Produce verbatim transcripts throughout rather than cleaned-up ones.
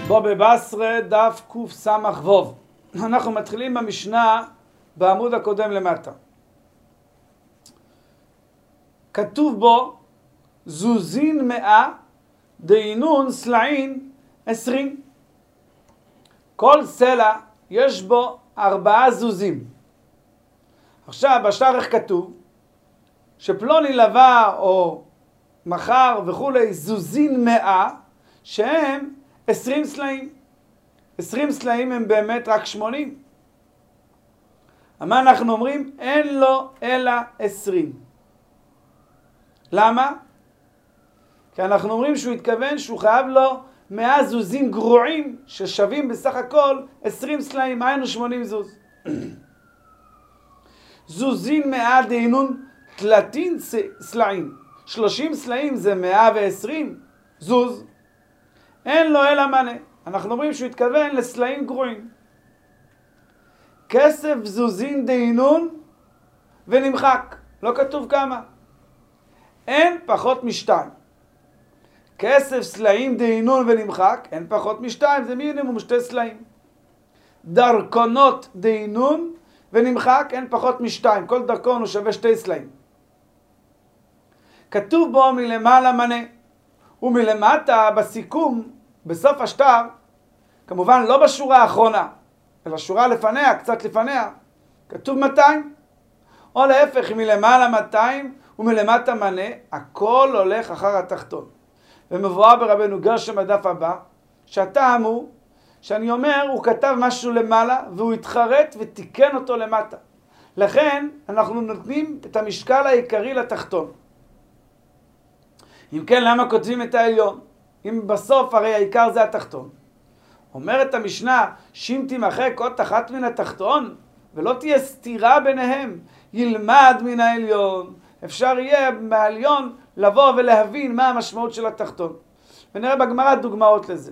בו בבשרה דף קס"ו. אנחנו מתחילים במשנה בעמוד הקודם למטה. כתוב בו זוזין מאה דהינון סלעין עשרים. כל סלע יש בו ארבעה זוזים. עכשיו בשטח כתוב שפלוני לווה או מחר וכולי זוזין מאה שהם עשרים סלעים. עשרים סלעים הם באמת רק שמונים. מה אנחנו אומרים? אין לו אלא עשרים. למה? כי אנחנו אומרים שהוא התכוון שהוא חייב לו מאה זוזים גרועים ששווים בסך הכל עשרים סלעים, היינו שמונים זוז. זוזין מאה דהינון תלתין סלעים. שלושים סלעים זה מאה ועשרים זוז. אין לו אלא מנה. אנחנו אומרים שהוא התכוון לסלעים גרועים. כסף זוזין דהינון ונמחק. לא כתוב כמה. אין פחות משתיים. כסף סלעים דהינון ונמחק, אין פחות משתיים, זה מינימום שתי סלעים. דרכונות דהינון ונמחק, אין פחות משתיים. כל דרכון הוא שווה שתי סלעים. כתוב בו מלמעלה מנה. ומלמטה בסיכום, בסוף השטר, כמובן לא בשורה האחרונה, אלא שורה לפניה, קצת לפניה, כתוב מאתיים. או להפך, מלמעלה מאתיים ומלמטה מנה, הכל הולך אחר התחתון. ומבואר ברבנו גרשם בדף הבא, שהטעם הוא, שאני אומר, הוא כתב משהו למעלה, והוא התחרט ותיקן אותו למטה. לכן, אנחנו נותנים את המשקל העיקרי לתחתון. אם כן, למה כותבים את העליון? אם בסוף הרי העיקר זה התחתון. אומרת המשנה, שאם תימחק עוד אחת מן התחתון, ולא תהיה סתירה ביניהם, ילמד מן העליון. אפשר יהיה מהעליון לבוא ולהבין מה המשמעות של התחתון. ונראה בגמרא דוגמאות לזה.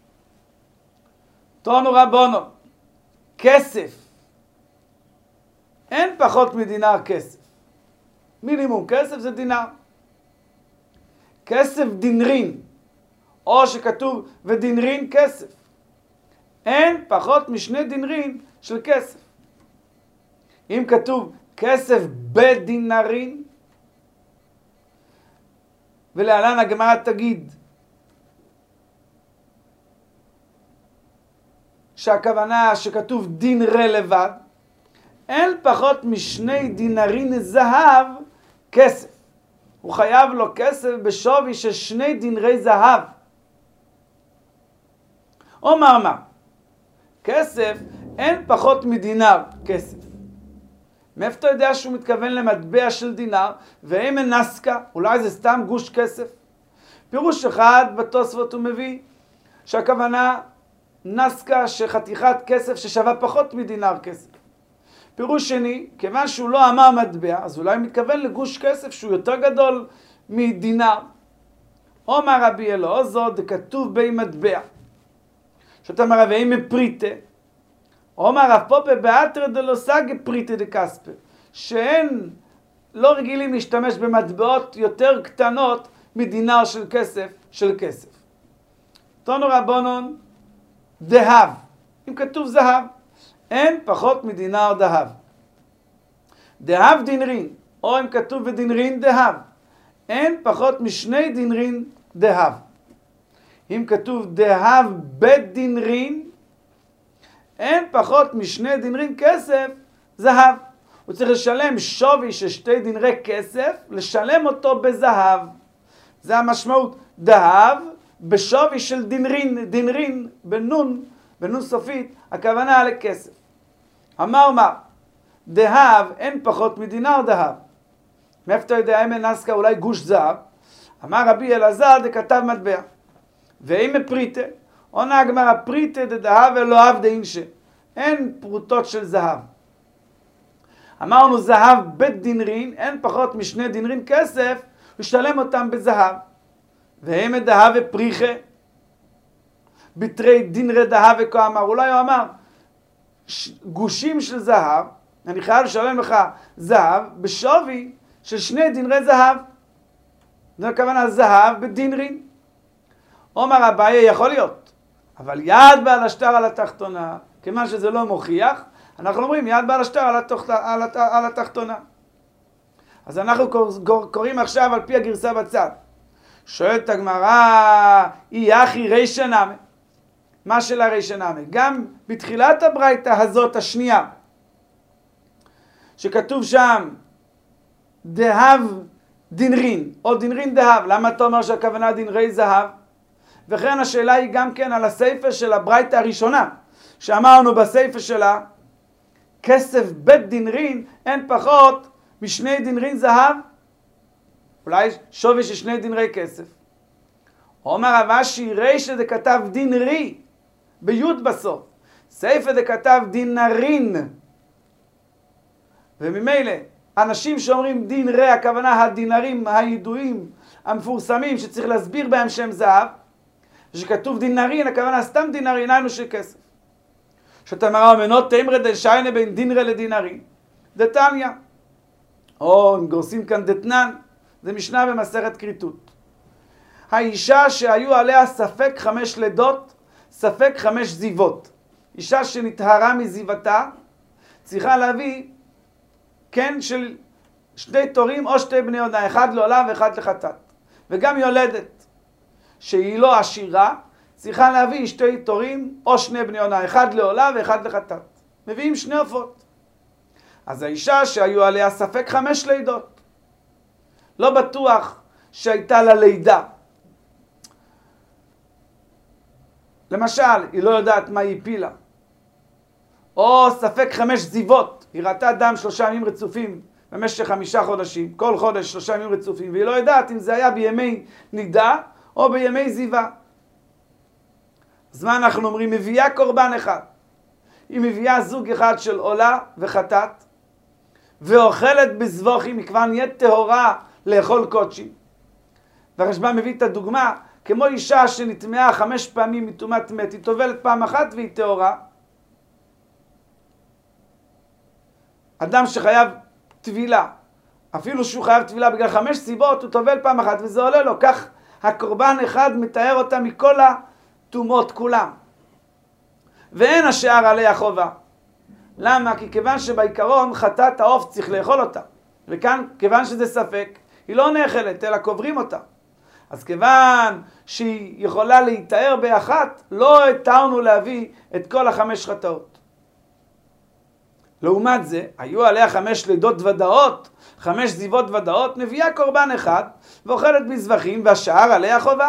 תונו רבונו, כסף. אין פחות מדינר כסף. מינימום כסף זה דינר. כסף דינרין, או שכתוב ודינרין כסף. אין פחות משני דינרין של כסף. אם כתוב כסף בדינרין, ולהלן הגמרא תגיד שהכוונה שכתוב דינרי לבד, אין פחות משני דינרין זהב כסף. הוא חייב לו כסף בשווי של שני דינרי זהב. אומר מה? כסף אין פחות מדינר כסף. מאיפה אתה יודע שהוא מתכוון למטבע של דינר? ואם אין נסקה, אולי זה סתם גוש כסף? פירוש אחד בתוספות הוא מביא שהכוונה נסקה שחתיכת כסף ששווה פחות מדינר כסף. פירוש שני, כיוון שהוא לא אמר מטבע, אז אולי מתכוון לגוש כסף שהוא יותר גדול מדינר. אומר רבי אלעזר, כתוב בי מטבע. שאתה אומר, ואם מפריטה, אומר רב פופה באתרא דלא סגי פריטה דקספר, שאין, לא רגילים להשתמש במטבעות יותר קטנות מדינר של כסף, של כסף. תונו רבונון, דהב. אם כתוב זהב, אין פחות מדינר דהב. דהב דינרין, או אם כתוב ודינרין דהב, אין פחות משני דינרין דהב. אם כתוב דהב בדינרין, אין פחות משני דינרין כסף זהב. הוא צריך לשלם שווי של שתי דינרי כסף, לשלם אותו בזהב. זה המשמעות. דהב בשווי של דינרין, דינרין בנון, בנון סופית, הכוונה לכסף. אמר מה? דהב אין פחות מדינר דהב. מאיפה אתה יודע, אם אין נסקה אולי גוש זהב? אמר רבי אלעזר דכתב מטבע. ואם מפריטה, עונה הגמרא פריטה דדהב אלוהב דאינשה. אין פרוטות של זהב. אמרנו זהב בדינרין, אין פחות משני דינרין כסף, לשלם אותם בזהב. ואם דהב ופריחה, בתרי דינרי דהב וכה אמר. אולי הוא אמר, גושים של זהב, אני חייב לשלם לך זהב בשווי של שני דינרי זהב. זה הכוונה זהב בדינרין. אומר אביי, יכול להיות. אבל יד בעל השטר על התחתונה, כיוון שזה לא מוכיח, אנחנו אומרים יד בעל השטר על, התוח, על, הת, על התחתונה. אז אנחנו קוראים עכשיו על פי הגרסה בצד. שואלת הגמרא, אי אחי רישא נמי. מה של הרישא נמי? גם בתחילת הברייתא הזאת השנייה, שכתוב שם דהב דינרין, או דינרין דהב, למה אתה אומר שהכוונה דינרי זהב? וכן השאלה היא גם כן על הספר של הברייתא הראשונה, שאמרנו בספר שלה, כסף בית דינרין אין פחות משני דינרין זהב, אולי שווי של שני דינרי כסף. אומר רב אשי רישא דכתב דינרי, ביוד בסוף, ספר דכתב דינרין, וממילא אנשים שאומרים דין רי, הכוונה הדינרים הידועים, המפורסמים, שצריך להסביר בהם שם זהב, שכתוב דינרין, הכוונה סתם דינרין, היינו של כסף. שאתה מראה מנות תמרה דשיינה בין דינרי לדינרין, דתניא, או אם גורסים כאן דתנן, זה משנה במסכת כריתות. האישה שהיו עליה ספק חמש לידות, ספק חמש זיוות. אישה שנטהרה מזיוותה, צריכה להביא כן של שני תורים או שתי בני יונה, אחד לעולה ואחד לחטאת. וגם יולדת שהיא לא עשירה, צריכה להביא שתי תורים או שני בני יונה, אחד לעולה ואחד לחטאת. מביאים שני עופות. אז האישה שהיו עליה ספק חמש לידות, לא בטוח שהייתה לה לידה. למשל, היא לא יודעת מה היא הפילה. או ספק חמש זיוות, היא ראתה דם שלושה ימים רצופים במשך חמישה חודשים, כל חודש שלושה ימים רצופים, והיא לא יודעת אם זה היה בימי נידה או בימי זיווה. אז מה אנחנו אומרים? מביאה קורבן אחד. היא מביאה זוג אחד של עולה וחטאת, ואוכלת בזבוחים, היא כבר נהיית טהורה לאכול קודשים. והרשב"ם מביא את הדוגמה, כמו אישה שנטמעה חמש פעמים מטומאת מת, היא טובלת פעם אחת והיא טהורה. אדם שחייב טבילה, אפילו שהוא חייב טבילה בגלל חמש סיבות, הוא טובל פעם אחת וזה עולה לו. כך הקורבן אחד מתאר אותה מכל הטומאות כולם. ואין השאר עליה חובה. למה? כי כיוון שבעיקרון חטאת העוף צריך לאכול אותה. וכאן, כיוון שזה ספק, היא לא נאכלת, אלא קוברים אותה. אז כיוון שהיא יכולה להתאר באחת, לא התרנו להביא את כל החמש חטאות. לעומת זה, היו עליה חמש לידות ודאות, חמש זיוות ודאות, מביאה קורבן אחד, ואוכלת בזבחים, והשאר עליה חובה.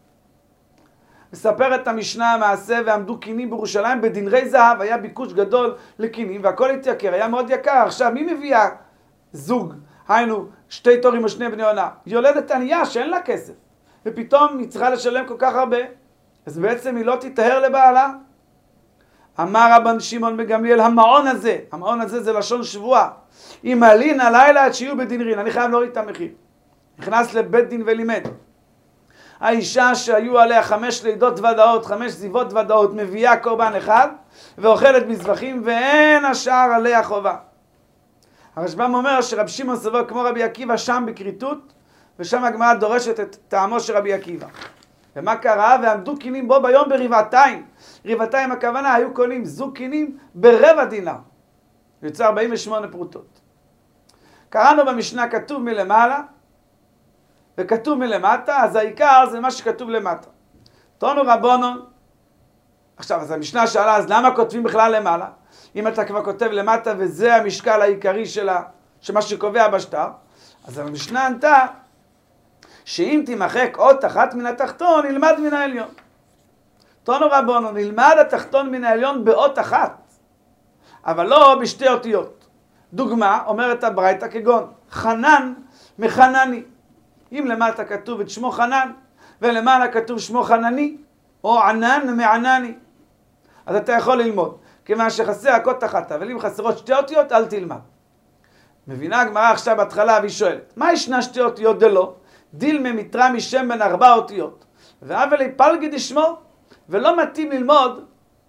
מספרת המשנה המעשה, ועמדו קינים בירושלים בדינרי זהב, היה ביקוש גדול לקינים, והכל התייקר, היה מאוד יקר. עכשיו, מי מביאה זוג? היינו, שתי תורים או שני בני עונה. יולדת ענייה שאין לה כסף, ופתאום היא צריכה לשלם כל כך הרבה, אז בעצם היא לא תטהר לבעלה. אמר רבן שמעון בן גמליאל, המעון הזה, המעון הזה זה לשון שבועה, אם עלין הלילה עד שיהיו בדינרין, אני חייב להוריד את המחיר. נכנס לבית דין ולימד. האישה שהיו עליה חמש לידות ודאות, חמש זיוות ודאות, מביאה קורבן אחד, ואוכלת מזבחים, ואין השאר עליה חובה. הרשב"ם אומר שרב שמעון סובר כמו רבי עקיבא שם בכריתות, ושם הגמרא דורשת את טעמו של רבי עקיבא. ומה קרה? ועמדו קינים בו ביום ברבעתיים. רבעתיים הכוונה, היו קונים זוג קינים ברבע דינר. יוצא ארבעים ושמונה פרוטות. קראנו במשנה כתוב מלמעלה, וכתוב מלמטה, אז העיקר זה מה שכתוב למטה. תונו רבונון. עכשיו, אז המשנה שאלה, אז למה כותבים בכלל למעלה? אם אתה כבר כותב למטה וזה המשקל העיקרי שלה, שמה שקובע בשטר, אז המשנה ענתה, שאם תימחק אות אחת מן התחתון, נלמד מן העליון. תונו רבונו, נלמד התחתון מן העליון באות אחת, אבל לא בשתי אותיות. דוגמה, אומרת הברייתא כגון, חנן מחנני. אם למטה כתוב את שמו חנן, ולמעלה כתוב שמו חנני, או ענן מענני, אז אתה יכול ללמוד. כיוון שחסר האות אחת, אבל אם חסרות שתי אותיות, אל תלמד. מבינה הגמרא עכשיו בהתחלה, והיא שואלת, מה ישנה שתי אותיות דלא? דילמה מתרא משם בין ארבע אותיות, ואבלי פלגי דשמו, ולא מתאים ללמוד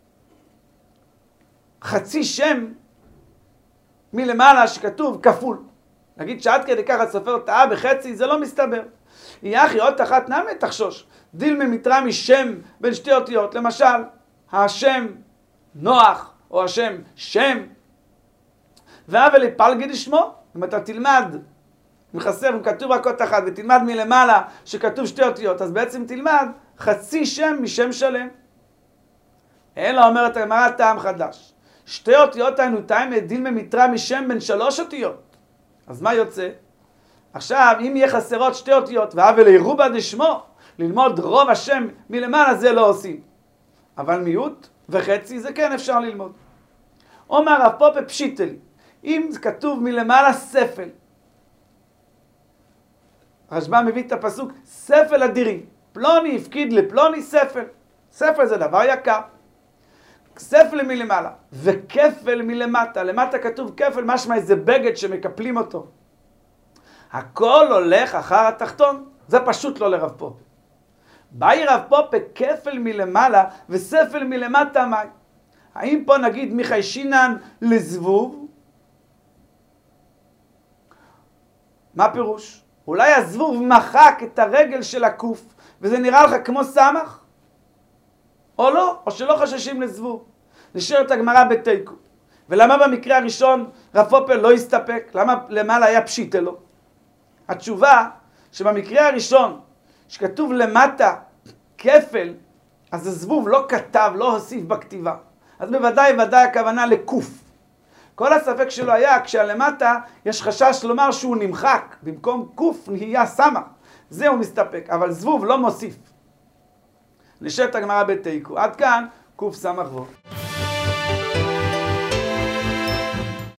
חצי שם מלמעלה שכתוב כפול. נגיד שעד כדי ככה סופר טעה בחצי, זה לא מסתבר. יחי אות אחת נמי תחשוש. דילמה מתרא משם בין שתי אותיות. למשל, השם נוח או השם שם. והבל יפלגי לשמו. אם אתה תלמד, אם חסר, אם כתוב רק אות אחת, ותלמד מלמעלה שכתוב שתי אותיות, אז בעצם תלמד חצי שם משם שלם. אלא אומרת הגמרא טעם חדש. שתי אותיות היינו טעם דילמה מתרא משם בין שלוש אותיות. אז מה יוצא? עכשיו, אם יהיה חסרות שתי אותיות, והבל ירובה דשמו, ללמוד רוב השם מלמעלה, זה לא עושים. אבל מיעוט וחצי זה כן אפשר ללמוד. אומר רב פופא פשיטלי, אם זה כתוב מלמעלה ספל, רשב"ם מביא את הפסוק, ספל אדירים, פלוני הפקיד לפלוני ספל. ספל זה דבר יקר. ספל מלמעלה וכפל מלמטה. למטה כתוב כפל, משמע איזה בגד שמקפלים אותו. הכל הולך אחר התחתון. זה פשוט לא לרב פופא. באי רב פופא כפל מלמעלה וספל מלמטה מאי. האם פה נגיד מחיישינן לזבוב? מה פירוש? אולי הזבוב מחק את הרגל של הקוף וזה נראה לך כמו סמך? או לא? או שלא חששים לזבוב? נשארת הגמרא בתיקו. ולמה במקרה הראשון רב פופא לא הסתפק? למה למעלה היה פשיטה לו? התשובה שבמקרה הראשון שכתוב למטה כפל, אז הזבוב לא כתב, לא הוסיף בכתיבה. אז בוודאי ודאי הכוונה לקוף. כל הספק שלו היה כשלמטה יש חשש לומר שהוא נמחק, במקום קוף נהיה סמך. זה הוא מסתפק, אבל זבוב לא מוסיף. נשארת הגמרא בתיקו. עד כאן קוף סמך וו.